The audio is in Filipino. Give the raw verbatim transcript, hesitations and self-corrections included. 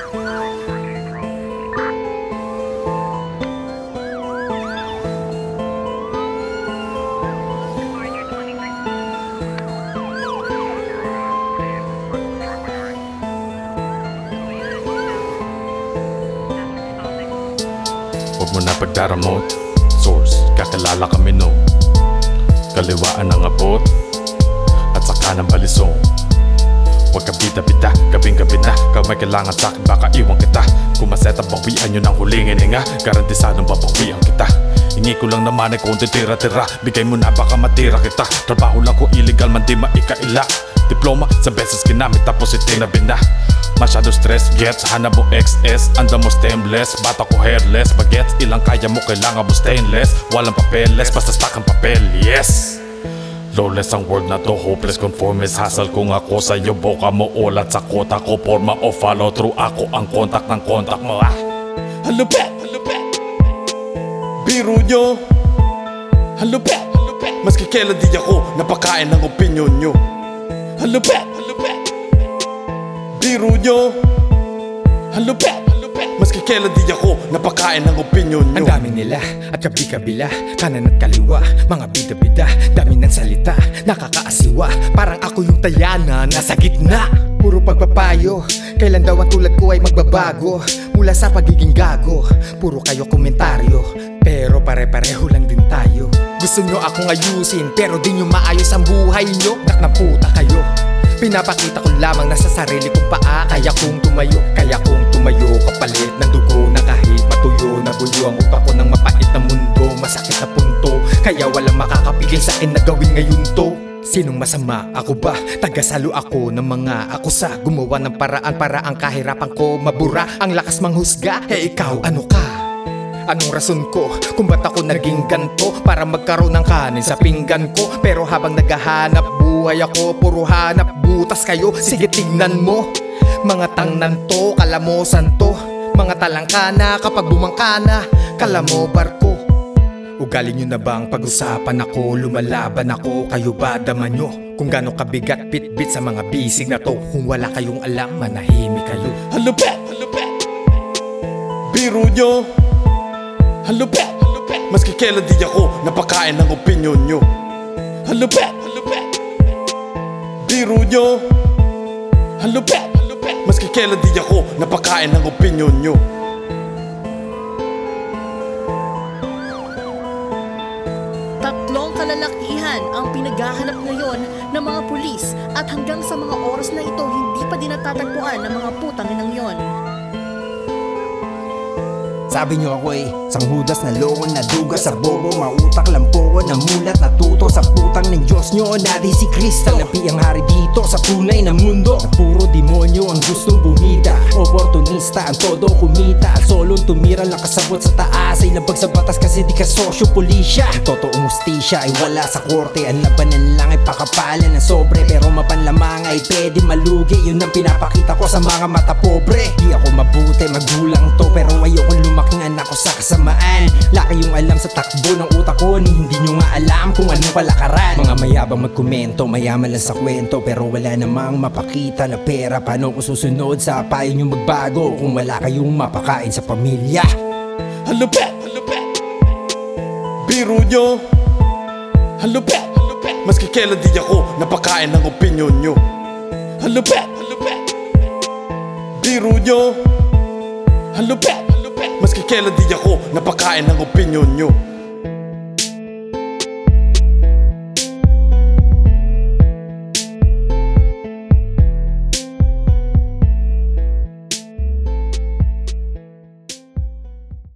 Huwag mo na pagdaramot, source, kakilala kami no. Kaliwaan ng abot, at saka ng balisong. Huwag ka bida-bida, gabing-gabi na. Kung may kailangan sa'kin, baka iwan kita. Kung maseta, bawian nyo ng huling hininga. Garantisadong babawian kita. Hingi ko lang naman ay konti tira-tira. Bigay mo na, baka matira kita. Trabaho lang ko illegal man di maikaila. Diploma sa beses ginamit tapos itinabi na. Masyado stress, gets, hanap mo X S. Anda mo stemless, bata ko hairless. Bagets, ilang kaya mo, kailangan mo stainless. Walang papeles, basta stack ang papel, yes. Lawless ang world na to, hopeless, conformist. Hassle kung ako sa'yo, boka mo ulat sa kota ko. Forma o follow through, ako ang contact ng contact mo, ah. Halupet, halupet, biro nyo. Halupet, halupet, maski kailan di ako napakain ng opinion nyo. Halupet, halupet, biro nyo. Halupet, halupet, maski kailan di ako napakain ng opinion nyo. Ang dami nila at kabi-kabila, kanan at kaliwa, mga bida-bida, dami ng salita, nakakaasiwa. Parang ako yung tayana, nasa gitna. Puro pagpapayo, kailan daw ang tulad ko ay magbabago. Mula sa pagiging gago, puro kayo komentaryo, pero pare-pareho lang din tayo. Gusto nyo akong ayusin, pero di nyo maayos ang buhay nyo. Nak ng puta kayo. Pinapakita ko lamang na sa sarili kong paa. Kaya kong tumayo, kaya kong tumayo. Kapalit ng dugo na kahit matuyo. Nabuyo ang utak ko ng mapait na mundo. Masakit na punto, kaya walang makakapigil sa akin na gawin ngayon to. Sinong masama? Ako ba? Tagasalo ako ng mga akusa. Gumawa ng paraan para ang kahirapan ko mabura. Ang lakas manghusga, eh ikaw ano ka? Anong rason ko kung ba't ako naging ganto? Para magkaroon ng kanin sa pinggan ko. Pero habang naghahanap buhay ako, puro hanap butas kayo. Sige tignan mo, mga tangnan to, kalamosan to. Mga talangkana kapag bumangkana, kala mo barko. Ugali nyo na bang pag-usapan ako? Lumalaban ako, kayo ba dama nyo? Kung gano'ng kabigat bit-bit sa mga bisig na to. Kung wala kayong alam, manahimik kayo. Halupet, halupet, biro nyo. Halupet, halupet, maski kailan di ako napakain ng opinion nyo. Halupet, halupet, biro nyo. Halupet, halupet, maski kailan di ako napakain ng opinion nyo. Tatlong kalalakihan ang pinaghahanap ngayon ng mga pulis at hanggang sa mga oras na ito hindi pa din natatagpuan ng mga putang inang yon. Sabi nyo ako eh, sang hudas na loko na duga sa bobo. Mautak lang po ko na mulat natuto sa putang ng Diyos nyo. Nari si Kristo, napi ang hari dito sa tunay na mundo. Na puro demonyo ang gustong bumida, oportunista ang todo kumita. At solong tumira lang kasabot sa taas ay labag sa batas kasi di ka sosyo pulisya. Ang totoong ustisya ay wala sa korte. Ang labanan lang ay pakapalan ng sobre. Pero mapanlamang ay pwede malugi. Yun ang pinapakita ko sa mga mata pobre. Di ako mabuti, magulang to, pero ayoko lumaki aking anak ko sa kasamaan. Laki yung alam sa takbo ng utak ko, ni hindi nyo nga alam kung anong palakaran. Mga mayabang magkomento, mayaman lang sa kwento, pero wala namang mapakita na pera. Paano ko susunod sa payo nyo magbago kung wala kayong mapakain sa pamilya? Halupet, halupet, biro nyo. Halupet, halupet, maski kailan di ako napakain ng opinion nyo. Halupet, halupet, biro nyo. Halupet, halupet, maski kailan di ako napakain ng opinion nyo.